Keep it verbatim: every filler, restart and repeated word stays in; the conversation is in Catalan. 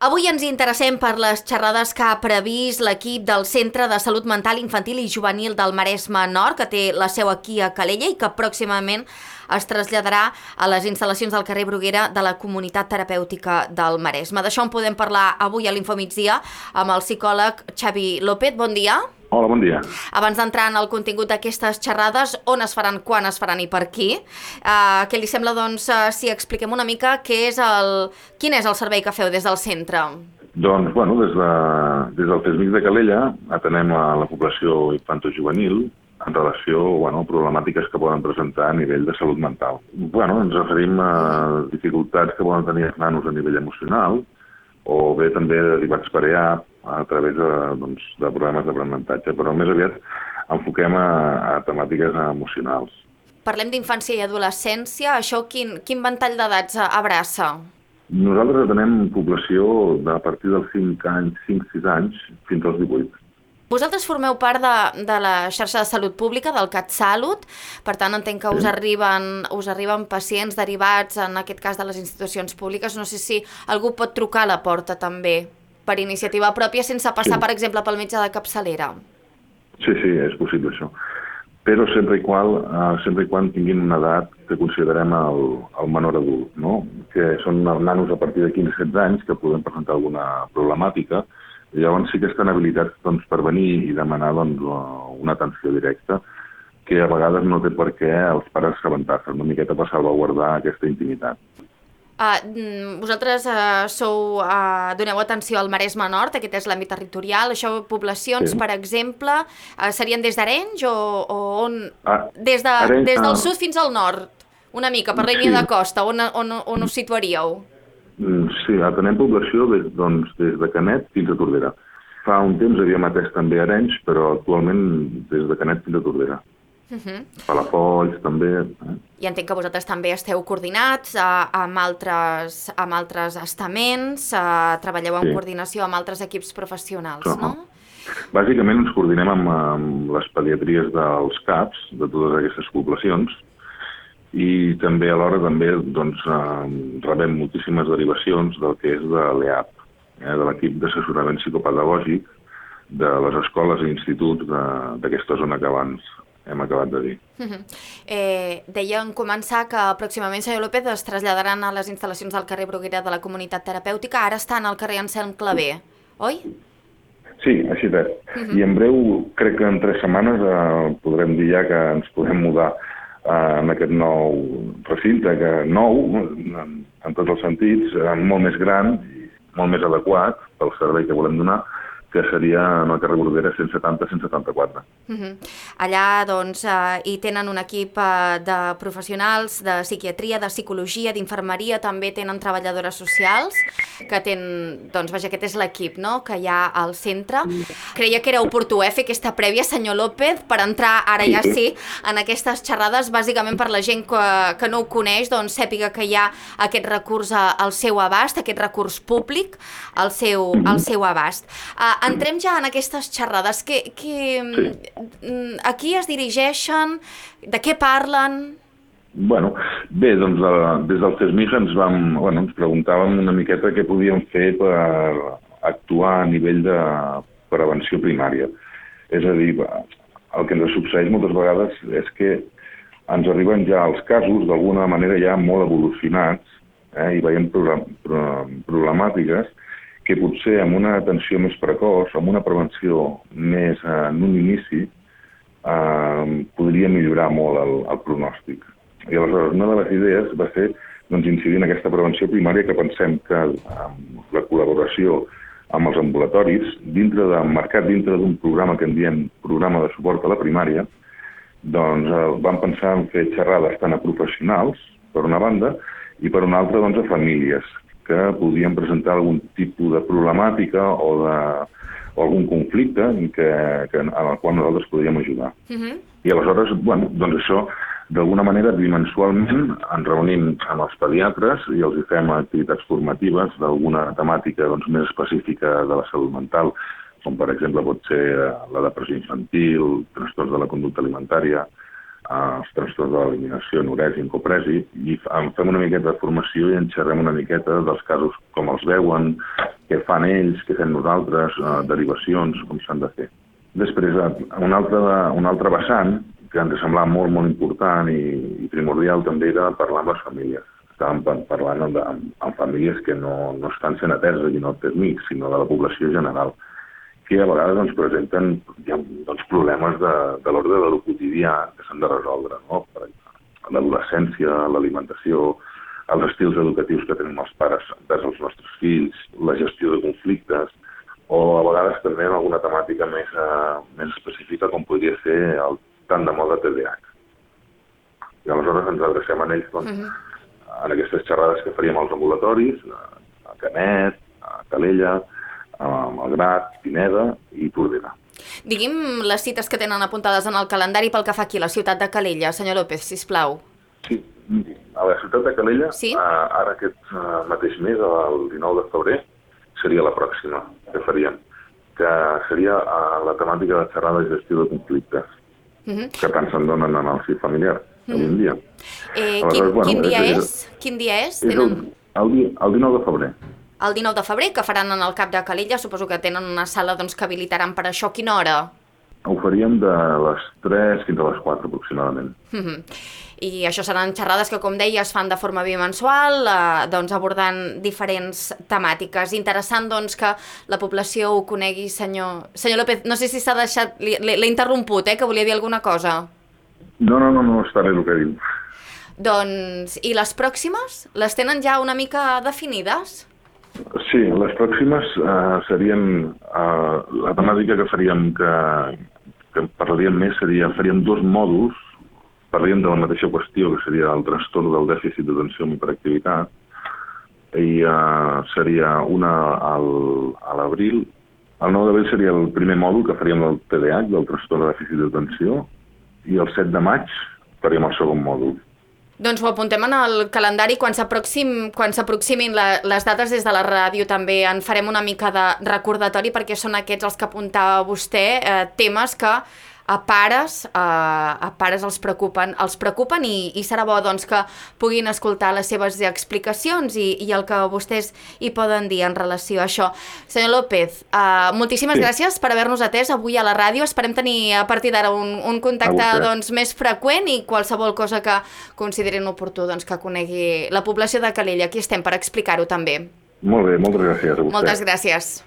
Avui ens interessem per les xerrades que ha previst l'equip del Centre de Salut Mental Infantil i Juvenil del Maresme Nord, que té la seu aquí a Calella i que pròximament es traslladarà a les instal·lacions del carrer Bruguera de la Comunitat Terapèutica del Maresme. D'això en podem parlar avui a l'Infomigdia amb el psicòleg Xavi López. Bon dia. Hola, bon dia. Abans d'entrar en el contingut d'aquestes xerrades, on es faran, quan es faran i per qui, eh, què li sembla, doncs, eh, si expliquem una mica què és el, quin és el servei que feu des del centre? Doncs, bueno, des, de, des del CESMIC de Calella atenem a la població infantojuvenil en relació bueno, a problemàtiques que poden presentar a nivell de salut mental. Bueno, ens referim a dificultats que poden tenir els nanos a nivell emocional o bé també derivats per E A P a través de, doncs, de programes d'aprenentatge, però més aviat enfoquem a, a temàtiques emocionals. Parlem d'infància i adolescència, això quin, quin ventall d'edats abraça? Nosaltres atenem població de a partir dels cinc anys, cinc sis anys, fins als divuit. Vosaltres formeu part de, de la xarxa de salut pública, del CatSalut, per tant entenc que us, Sí. arriben, us arriben pacients derivats, en aquest cas de les institucions públiques. No sé si algú pot trucar a la porta també, per iniciativa pròpia, sense passar, Sí. per exemple, pel metge de capçalera. Sí, sí, és possible això. Però sempre i, qual, eh, sempre i quan tinguin una edat que considerem el, el menor adult, no? Que són els nanos a partir de quinze a setze anys que poden presentar alguna problemàtica. I llavors sí que estan habilitats doncs, per venir i demanar doncs, una atenció directa, que a vegades no té per què els pares assabentar-se, una miqueta per salvaguardar aquesta intimitat. Uh, vosaltres uh, sou, uh, doneu atenció al Maresme Nord, aquest és l'àmbit territorial. Això, poblacions, Sí. per exemple, uh, serien des d'Arenys o, o on? Ah, Des, de, Arenys, des del ah. sud fins al nord, una mica, per línia Sí. de costa, on, on, on us situaríeu? Mm, Sí, atenem població des, doncs, des de Canet fins a Tordera. Fa un temps havíem atès també Arenys, però actualment des de Canet fins a Tordera. Uh -huh. Palafolls també. Eh? I entenc que vosaltres també esteu coordinats uh, amb, altres, amb altres estaments, uh, treballeu en Sí. coordinació amb altres equips professionals, Uh-huh. no? Bàsicament ens coordinem amb, amb les pediatries dels CAPs, de totes aquestes poblacions, i també alhora també doncs, eh, rebem moltíssimes derivacions del que és de l'E A P, eh, de l'equip d'assessorament psicopedagògic de les escoles i instituts d'aquesta zona que abans hem acabat de dir. Uh -huh. eh, deia en començar que pròximament, senyor López, es traslladaran a les instal·lacions del carrer Bruguera de la Comunitat Terapèutica. Ara estan al carrer Anselm Clavé, oi? Sí, així és. Uh-huh. I en breu, crec que en tres setmanes eh, podrem dir ja que ens podem mudar eh, en aquest nou recinte, que nou, en, en tots els sentits, eh, molt més gran i molt més adequat pel servei que volem donar, que seria en el carrer Bruguera cent setanta cent setanta-quatre. Uh -huh. Allà doncs, eh, hi tenen un equip eh, de professionals de psiquiatria, de psicologia, d'infermeria, també tenen treballadores socials, que tenen, doncs vaja, aquest és l'equip, no?, que hi ha al centre. Creia que era oportú eh, fer aquesta prèvia, senyor López, per entrar ara ja sí en aquestes xerrades, bàsicament per la gent que, que no ho coneix, doncs sàpiga que hi ha aquest recurs a, al seu abast, aquest recurs públic al seu, al seu abast. Uh, entrem ja en aquestes xerrades. Que, que, Sí. a qui es dirigeixen? De què parlen? Bueno, bé, doncs de, des del CESMIC ens vam, bueno, ens preguntàvem una miqueta què podíem fer per actuar a nivell de prevenció primària. És a dir, el que ens succeeix moltes vegades és que ens arriben ja els casos d'alguna manera ja molt evolucionats eh, i veiem problemàtiques que potser amb una atenció més precoç, amb una prevenció més eh, en un inici, eh, podria millorar molt el, el pronòstic. I aleshores una de les idees va ser doncs, incidir en aquesta prevenció primària que pensem que amb la col·laboració amb els ambulatoris, dintre de, marcat dintre d'un programa que en diem programa de suport a la primària, doncs eh, vam pensar en fer xerrades tant a professionals, per una banda, i per una altra doncs, a famílies, que podien presentar algun tipus de problemàtica o, de, o algun conflicte en, que, que, en el qual nosaltres podríem ajudar. Uh -huh. I aleshores, bueno, doncs això, d'alguna manera, bimensualment, ens reunim amb els pediatres i els hi fem activitats formatives d'alguna temàtica doncs, més específica de la salut mental, com per exemple pot ser la depressió infantil, trastorns de la conducta alimentària, els trastorns de l'eliminació, anorèsia, encopresi, i fem una miqueta de formació i en xerrem una miqueta dels casos, com els veuen, què fan ells, què fem nosaltres, eh, derivacions, com s'han de fer. Després, un altre, un altre vessant que ens semblava molt, molt important i, i primordial també era parlar amb les famílies. Estàvem parlant amb, amb, amb famílies que no, no estan sent ateses i no el Tesmic, sinó de la població general, que a vegades doncs, presenten ja, doncs, problemes de, de l'ordre de lo quotidià que s'han de resoldre, no? Per l'adolescència, l'alimentació, els estils educatius que tenim els pares vers els nostres fills, la gestió de conflictes, o a vegades també en alguna temàtica més, uh, més específica com podria ser el tant de moda T D A H. I aleshores ens adrecem a ells doncs, uh-huh. en aquestes xerrades que faríem als ambulatoris, a Canet, a Calella, a Malgrat, Pineda i Tordera. Digui'm les cites que tenen apuntades en el calendari pel que fa aquí a la ciutat de Calella, senyor López, sisplau. Sí, a la ciutat de Calella, sí? ara aquest mateix mes, el dinou de febrer, seria la pròxima que faríem, que seria la temàtica de xerrada de gestió de conflictes, uh-huh. que tant se'n donen en el si familiar, uh-huh. avui en dia. Eh, Aleshores, quin, bueno, quin dia és? és? Quin dia és? és tenen... el, el, el dinou de febrer. El dinou de febrer, que faran en el Cap de Calella, suposo que tenen una sala doncs, que habilitaran per això. Quina hora? Ho faríem de les tres fins a les quatre, aproximadament. Uh-huh. I això seran xerrades que, com deia, es fan de forma bimensual, eh, doncs, abordant diferents temàtiques. Interessant doncs, que la població ho conegui, senyor... Senyor López, no sé si s'ha deixat... L'he interromput, eh, que volia dir alguna cosa. No, no, no, no està bé el que diu. Doncs, i les pròximes? Les tenen ja una mica definides? Sí, les pròximes uh, serien... Uh, la temàtica que faríem, que, que parlaríem més, seria, faríem dos mòduls, parlaríem de la mateixa qüestió, que seria el trastorn del dèficit d'atenció amb hiperactivitat, i uh, seria una al, a l'abril. El nou d'abril seria el primer mòdul que faríem del T D A H, del trastorn de dèficit d'atenció, i el set de maig faríem el segon mòdul. Doncs ho apuntem en el calendari. Quan s'aproxim, quan s'aproximin la, les dates des de la ràdio també en farem una mica de recordatori, perquè són aquests els que apuntava vostè, eh, temes que a pares, eh, a pares els preocupen, els preocupen i, i serà bo doncs, que puguin escoltar les seves explicacions i, i el que vostès hi poden dir en relació a això. Senyor López, eh, moltíssimes sí. gràcies per haver-nos atès avui a la ràdio. Esperem tenir a partir d'ara un, un contacte doncs, més freqüent i qualsevol cosa que considerin oportú doncs, que conegui la població de Calella. Aquí estem per explicar-ho també. Molt bé, moltes gràcies a vostè. Moltes gràcies.